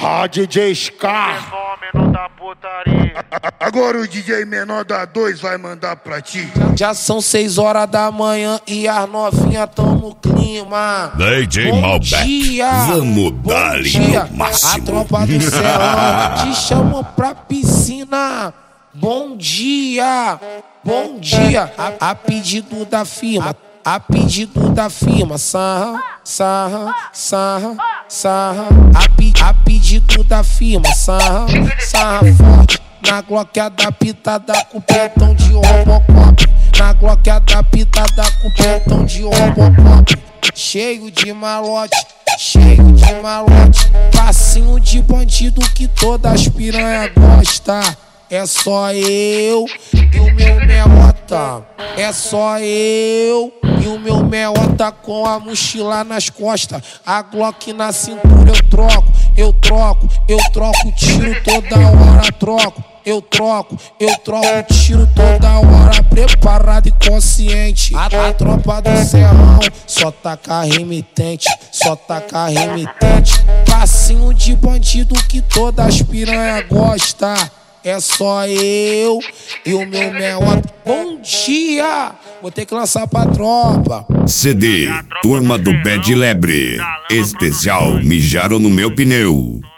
DJ Scar. Fenômeno da putaria. Agora o DJ menor da 2 vai mandar pra ti. Já são 6 horas da manhã e as novinhas tão no clima. DJ Bom Malbec, dia, vamos bom dar-lhe dia. no máximo. A tropa do Serrão te chamam pra piscina. Bom dia, bom dia. A pedido da firma. A pedido da firma, sarra, sarra, sarra, sarra. A pedido da firma, sarra, sarra forte. Na Glock adaptada com pentão de Robocop. Na Glock adaptada com pentão de Robocop. Cheio de malote, cheio de malote. Passinho de bandido que todas as piranha gosta. É só eu e o meu meota. É só eu e o meu meota com a mochila nas costas. A Glock na cintura eu troco tiro toda hora, troco. Eu troco tiro toda hora, preparado e consciente. A tropa do Serrão só taca remitente, só taca remitente. Passinho de bandido que todas as piranha gosta. É só eu e o meu meota. Bom dia! Vou ter que lançar pra tropa. CD, Turma do Bad Lebre. Especial, mijaram no meu pneu.